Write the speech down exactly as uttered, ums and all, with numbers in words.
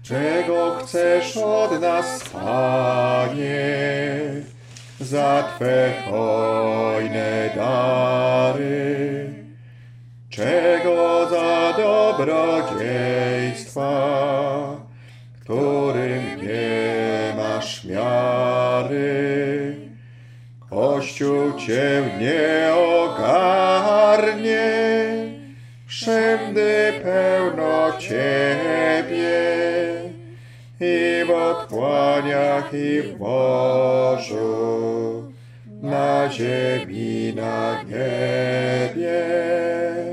Czego chcesz od nas, Panie, za Twe hojne dary? Czego za dobrodziejstwa, którym nie masz miary? Kościół Cię nie ogarnie, wszędy pełno Ciebie, i w otchłaniach, i w morzu, na ziemi, na niebie.